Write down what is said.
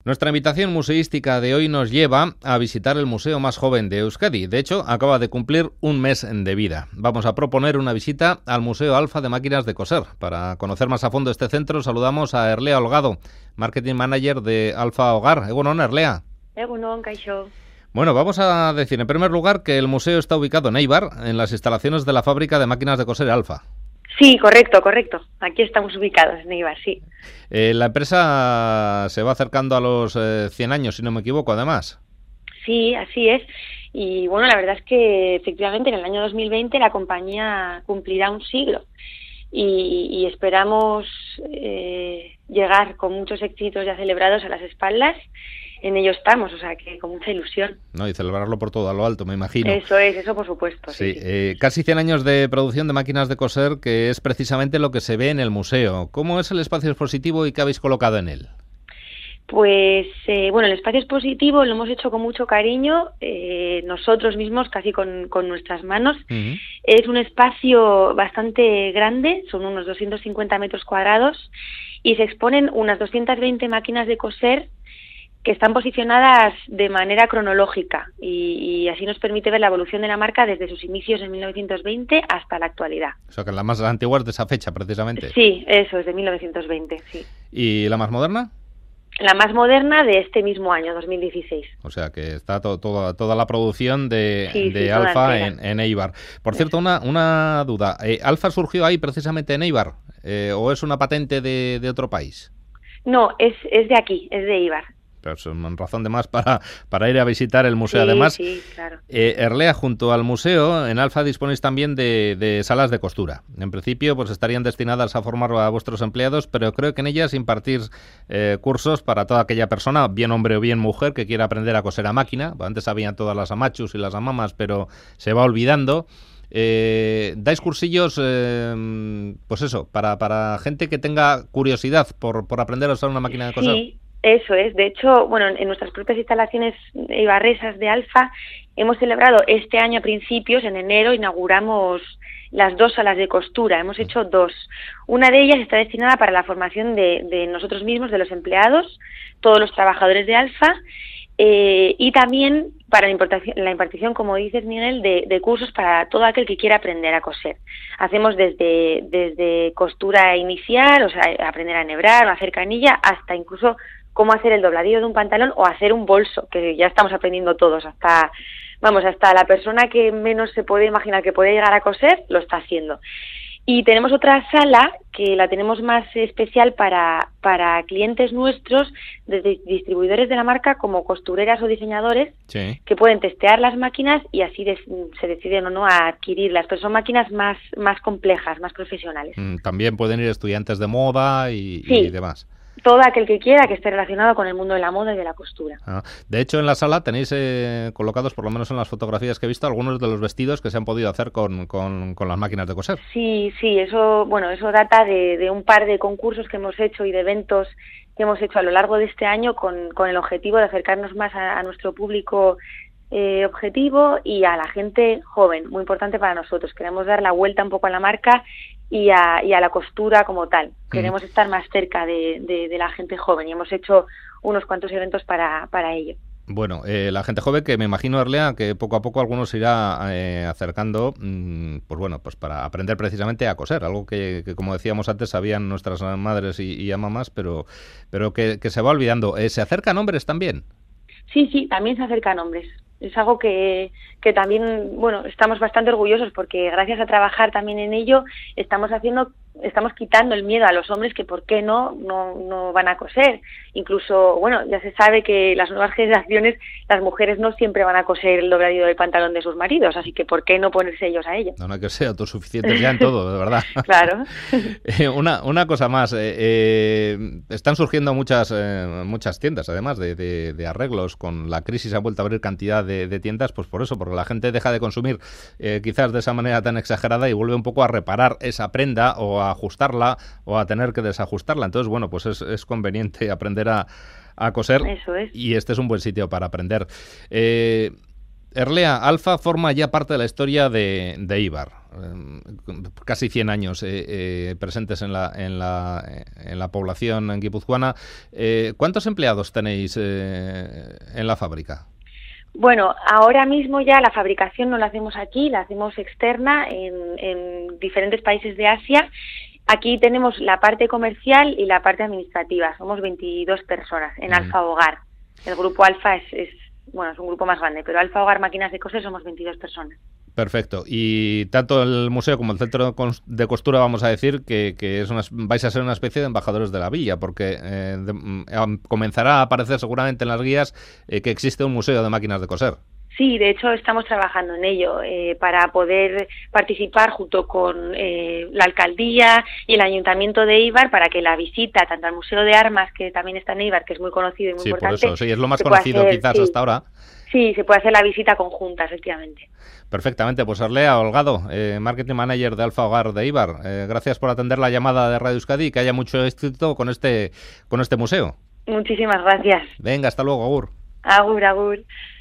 Nuestra invitación museística de hoy nos lleva a visitar el museo más joven de Euskadi. De hecho, acaba de cumplir un mes de vida. Vamos a proponer una visita al Museo Alfa de Máquinas de Coser. Para conocer más a fondo este centro, saludamos a Erlea Holgado, Marketing Manager de Alfa Hogar. Egunon, Erlea. Egunon, Kaixo. Bueno, vamos a decir en primer lugar que el museo está ubicado en Eibar, en las instalaciones de la fábrica de máquinas de coser Alfa. Sí, correcto. Aquí estamos ubicados en Eibar, sí. La empresa se va acercando a los 100 años, si no me equivoco, además. Sí, así es. Y bueno, la verdad es que efectivamente en el año 2020 la compañía cumplirá un siglo y esperamos llegar con muchos éxitos ya celebrados a las espaldas. En ello estamos, o sea que con mucha ilusión. No, y celebrarlo por todo lo alto, me imagino. Eso por supuesto. Sí, sí. Casi 100 años de producción de máquinas de coser, que es precisamente lo que se ve en el museo. ¿Cómo es el espacio expositivo y qué habéis colocado en él? Pues bueno, el espacio expositivo lo hemos hecho con mucho cariño, nosotros mismos, casi con nuestras manos. Uh-huh. Es un espacio bastante grande, son unos 250 metros cuadrados, y se exponen unas 220 máquinas de coser que están posicionadas de manera cronológica y así nos permite ver la evolución de la marca desde sus inicios en 1920 hasta la actualidad. O sea, que la más antigua es de esa fecha, precisamente. Sí, eso, es de 1920, sí. ¿Y la más moderna? La más moderna de este mismo año, 2016. O sea, que está toda la producción de toda Alfa en Eibar. Por cierto, una duda. ¿Alfa surgió ahí precisamente en Eibar? ¿O es una patente de otro país? No, es de aquí, es de Eibar. Pero es una razón de más para ir a visitar el museo. Además, sí, claro. Erlea, junto al museo, en Alfa disponéis también de salas de costura. En principio, pues estarían destinadas a formar a vuestros empleados, pero creo que en ellas impartir cursos para toda aquella persona, bien hombre o bien mujer, que quiera aprender a coser a máquina. Antes habían todas las amachus y las amamas, pero se va olvidando. Dais cursillos, pues eso, para gente que tenga curiosidad por aprender a usar una máquina de coser. Sí. Eso es, de hecho, bueno, en nuestras propias instalaciones eibarresas de Alfa hemos celebrado este año a principios, en enero, inauguramos las 2 salas de costura, hemos hecho 2. Una de ellas está destinada para la formación de nosotros mismos, de los empleados, todos los trabajadores de Alfa, y también para la impartición, como dices, Miguel, de cursos para todo aquel que quiera aprender a coser. Hacemos desde costura inicial, o sea, aprender a enhebrar o hacer canilla, hasta incluso cómo hacer el dobladillo de un pantalón o hacer un bolso, que ya estamos aprendiendo todos, hasta la persona que menos se puede imaginar que puede llegar a coser, lo está haciendo. Y tenemos otra sala que la tenemos más especial para clientes nuestros, desde distribuidores de la marca como costureras o diseñadores, sí, que pueden testear las máquinas y así se deciden o no a adquirirlas, pero son máquinas más complejas, más profesionales. También pueden ir estudiantes de moda y demás. Todo aquel que quiera que esté relacionado con el mundo de la moda y de la costura. De hecho, en la sala tenéis colocados, por lo menos en las fotografías que he visto, algunos de los vestidos que se han podido hacer con las máquinas de coser. Sí, eso data de un par de concursos que hemos hecho y de eventos que hemos hecho a lo largo de este año con el objetivo de acercarnos más a nuestro público objetivo y a la gente joven, muy importante para nosotros. Queremos dar la vuelta un poco a la marca y a la costura como tal. Queremos estar más cerca de la gente joven y hemos hecho unos cuantos eventos para ello. Bueno, la gente joven, que me imagino, Erlea, que poco a poco algunos se irá acercando, pues para aprender precisamente a coser, algo que como decíamos antes, sabían nuestras madres y mamás, pero que se va olvidando. ¿Se acercan hombres también? Sí, también se acercan hombres. Es algo que también, bueno, estamos bastante orgullosos porque gracias a trabajar también en ello estamos quitando el miedo a los hombres que por qué no van a coser. Incluso, bueno, ya se sabe que las nuevas generaciones, las mujeres no siempre van a coser el dobladillo del pantalón de sus maridos, así que por qué no ponerse ellos a ello. No hay que ser autosuficientes ya en todo, de verdad. Claro. Una cosa más, están surgiendo muchas tiendas, además de arreglos. Con la crisis ha vuelto a abrir cantidad de tiendas, pues por eso, porque la gente deja de consumir quizás de esa manera tan exagerada y vuelve un poco a reparar esa prenda o a ajustarla o a tener que desajustarla. Entonces, bueno, pues es conveniente aprender a coser. Eso es. Y este es un buen sitio para aprender. Erlea, Alfa forma ya parte de la historia de Eibar. Casi 100 años presentes en la población guipuzcoana. ¿Cuántos empleados tenéis en la fábrica? Bueno, ahora mismo ya la fabricación no la hacemos aquí, la hacemos externa en diferentes países de Asia. Aquí tenemos la parte comercial y la parte administrativa. Somos 22 personas en Alfa Hogar. El grupo Alfa es un grupo más grande, pero Alfa Hogar Máquinas de Coser somos 22 personas. Perfecto. Y tanto el museo como el centro de costura, vamos a decir, que vais a ser una especie de embajadores de la villa, porque comenzará a aparecer seguramente en las guías que existe un museo de máquinas de coser. Sí, de hecho estamos trabajando en ello para poder participar junto con la alcaldía y el ayuntamiento de Eibar para que la visita tanto al Museo de Armas, que también está en Eibar, que es muy conocido y muy importante. Sí, por eso, sí, es lo más conocido quizás hasta ahora. Sí, se puede hacer la visita conjunta, efectivamente. Perfectamente, pues Erlea Holgado, Marketing Manager de Alfa Hogar de Eibar, gracias por atender la llamada de Radio Euskadi y que haya mucho éxito con este museo. Muchísimas gracias. Venga, hasta luego, agur. Agur, agur.